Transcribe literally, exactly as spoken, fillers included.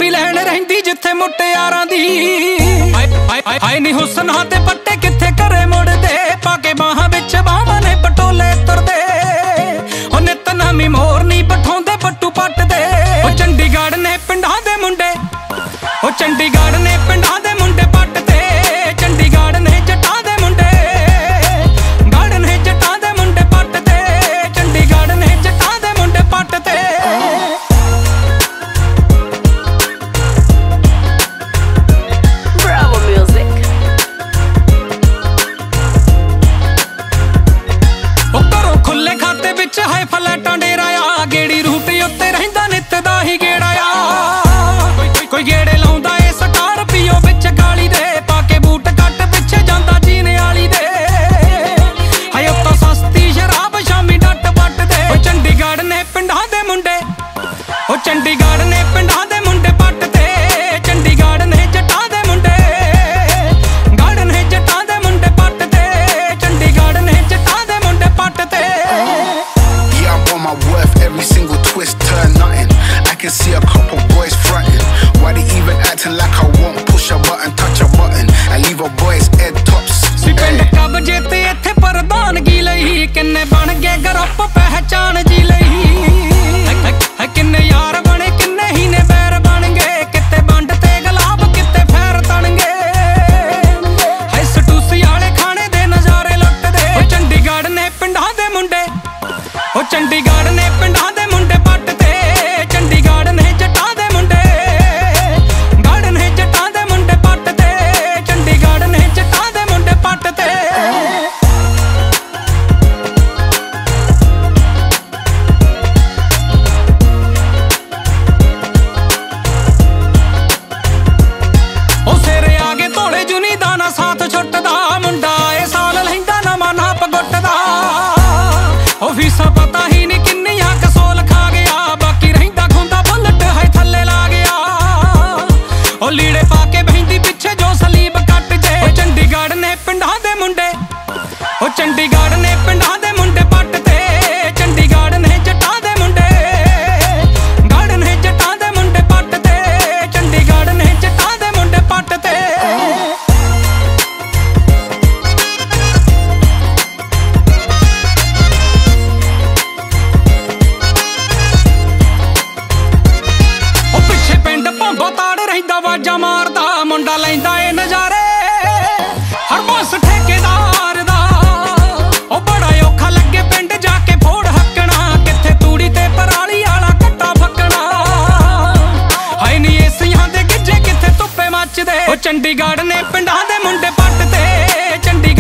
ਵੀ ਲੈਣ ਰਹਿੰਦੀ ਜਿੱਥੇ ਮੁਟਿਆਰਾਂ ਦੀ। ਹਾਏ ਨੀ ਹੁਸਨਾਂ ਤੇ ਪੱਟੇ ਕਿੱਥੇ ਘਰੇ ਮੁੜਦੇ, ਪਾ ਕੇ ਬਾਹਾਂ ਵਿੱਚ ਬਾਹਾਂ ਨੇ ਪਟੋਲੇ ਤੁਰਦੇ। ਉਹ ਨਿੱਤ ਨਵੀਂ ਮੋਰ ਨੀ ਬਿਠਾਉਂਦੇ ਪੱਟੂ ਪੱਟਦੇ। ਉਹ ਚੰਡੀਗੜ੍ਹ ਨੇ ਪਿੰਡਾਂ ਦੇ ਮੁੰਡੇ, ਉਹ ਚੰਡੀਗੜ੍ਹ ਨੇ ਪਿੰਡਾਂ ਦੇ ਮੁੰਡੇ ਪੱਟਦੇ। ਚੰਡੀਗੜ੍ਹ ਨੇ ਜੱਟਾਂ ਦੇ ਮੁੰਡੇ, ਗੜ੍ਹ ਨੇ ਜੱਟਾਂ ਦੇ ਮੁੰਡੇ ਪੱਟਦੇ। ਚੰਡੀਗੜ੍ਹ ਨੇ ਜੱਟਾਂ ਦੇ ਮੁੰਡੇ ਪੱਟਦੇ। Bravo music. ਉਹ ਘਰੋਂ ਖੁੱਲੇ ਖਾਤੇ ਵਿੱਚ ਹੈ ਫਲੈਟਾਂ ਡੇਰਾ ਆ। ਗੇੜੀ ਰੂਟ ਉੱਤੇ ਰਹਿੰਦਾ ਨਿੱਤ ਦਾ ਹੀ ਗੇੜਾ ਆ। ਕੋਈ ਗੇੜੇ ਲਾਉਂਦਾ ਏ ਸਕਾਰਪੀਓ ਵਿੱਚ ਗਾਲੀ ਦੇ, ਪਾ ਕੇ ਬੂਟ ਕੱਟ ਪਿੱਛੇ ਜਾਂਦਾ ਜੀਨੇ ਵਾਲੀ ਦੇ। ਹਾਏ ਉੱਤੋਂ ਸਸਤੀ ਸ਼ਰਾਬ ਸ਼ਾਮੀ ਡੱਟ ਵੱਟਦੇ। ਉਹ ਚੰਡੀਗੜ੍ਹ ਨੇ ਪਿੰਡਾਂ ਦੇ ਮੁੰਡੇ, ਉਹ ਚੰਡੀਗੜ੍ਹ ਨੇ ਪਿੰਡਾਂ ਦੇ ਮੁੰਡੇ ਪੱਟਦੇ। ਚੰਡੀਗੜ੍ਹ ਨੇ ਜੱਟਾਂ ਦੇ ਮੁੰਡੇ, ਗੜ੍ਹ ਨੇ ਜੱਟਾਂ ਦੇ ਮੁੰਡੇ ਪੱਟਦੇ। ਚੰਡੀਗੜ੍ਹ ਨੇ ਜੱਟਾਂ ਦੇ ਮੁੰਡੇ ਪੱਟਦੇ। Yeah, I'm on my worth, every single twist turn nothing. I can see a couple boys fronting. Why they even acting like I won't push a button, touch a button, and leave a boy's head tops. ਸੀ ਪਿੰਡ ਕਬਜੇ ਤੇ ਇੱਥੇ ਪ੍ਰਧਾਨਗੀ ਲਈ, ਕਿੰਨੇ ਬਣ ਗਏ group ਪਹਿਚਾਣ ਜੀ ਲਈ। ਹੈ ਕਿੰਨੇ ਯਾਰ ਬਣੇ ਕਿੰਨੇ ਹੀ ਨੇ ਬੈਰ ਬਣ ਗਏ, ਕਿਤੇ ਵੰਡ ਤੇ ਗੁਲਾਬ ਕਿਤੇ ਫੈਰ ਤਣਗੇ। ਹੈ ਸਟੂਸੀ ਵਾਲੇ ਖਾਣੇ ਦੇ ਨਜ਼ਾਰੇ ਲੁੱਟਦੇ। ਉਹ ਚੰਡੀਗੜ੍ਹ ਨੇ ਪਿੰਡਾਂ ਦੇ ਮੁੰਡੇ, ਉਹ ਚੰਡੀਗੜ੍ਹ ਨੇ ਪਿੰਡਾਂ ਦੇ ਮੁੰਡੇ ਪੱਟਦੇ। ਚੰਡੀਗੜ੍ਹ ਨੇ ਜੱਟਾਂ ਦੇ ਮੁੰਡੇ, ਗੜ੍ਹ ਨੇ ਜੱਟਾਂ ਦੇ ਮੁੰਡੇ ਪੱਟਦੇ। ਚੰਡੀਗੜ੍ਹ ਨੇ ਜੱਟਾਂ ਦੇ ਮੁੰਡੇ ਪੱਟਦੇ। ਉਹ ਸਿਰੇ ਆ ਗਏ ਧੋਲੇ ਜੁਨੀ ਦਾ ਨਾ ਸਾਥ ਛੁੱਟਦਾ। ਮੁੰਡਾ ਇਹ ਸਾਲ ਲੈਂਦਾ ਨਵਾਂ ਨਾਪ ਗੁੱਟਦਾ। ਉਹ ਫੀਸਾਂ ਪਤਾ ਹੀ ਨਹੀਂ ਕਿੰਨੀਆਂ ਕਸੋਲ ਖਾ ਗਿਆ, ਬਾਕੀ ਰਹਿੰਦਾ ਖੁੰਦਾ ਬੁਲਟ ਹੈ ਥੱਲੇ ਲਾ ਗਿਆ। ਉਹ ਲੀੜੇ ਪਾ ਕੇ ਬਹਿੰਦੀ ਪਿੱਛੇ ਜੋ ਸਲੀਬ ਕੱਟ ਜੇ। ਉਹ ਚੰਡੀਗੜ੍ਹ ਨੇ ਪਿੰਡਾਂ ਦੇ ਮੁੰਡੇ, ਉਹ ਚੰਡੀਗੜ੍ਹ ਨੇ ਪਿੰਡਾਂ ਦੇ ਮੁੰਡੇ ਪੱਟਦੇ। ਚੰਡੀਗੜ੍ਹ ਨੇ ਜੱਟਾਂ ਦੇ ਮੁੰਡੇ, ਗੜ੍ਹ ਨੇ ਜੱਟਾਂ ਦੇ ਮੁੰਡੇ ਪੱਟਦੇ। ਚੰਡੀਗੜ੍ਹ ਨੇ ਜੱਟਾਂ ਦੇ ਮੁੰਡੇ ਪੱਟਦੇ। ਉਹ ਪਿੱਛੇ ਪਿੰਡ ਭੰਬਾ ਤਾੜ ਰਹਿੰਦਾ ਵਾਜਾਂ ਮਾਰਦਾ। ਮੁੰਡਾ ਲੈਂਦਾ ਏ ਨਜ਼ਾਰੇ ਹਰਬੰਸ ਠੇਕੇਦਾਰ ਦਾ। ਉਹ ਬੜਾ ਔਖਾ ਲੱਗੇ ਪਿੰਡ ਜਾ ਕੇ ਫੋੜ ਹੱਕਣਾ, ਕਿੱਥੇ ਤੂੜੀ ਤੇ ਪਰਾਲੀ ਵਾਲਾ ਕੱਟਾ ਫੱਕਣਾ। ਹਾਏ ਨੀ ਏਸੀਆਂ ਦੇ ਗਿੱਜੇ ਕਿੱਥੇ ਧੁੱਪੇ ਮੱਚਦੇ। ਉਹ ਚੰਡੀਗੜ੍ਹ ਨੇ ਪਿੰਡਾਂ ਦੇ ਮੁੰਡੇ ਪੱਟਦੇ। ਚੰਡੀ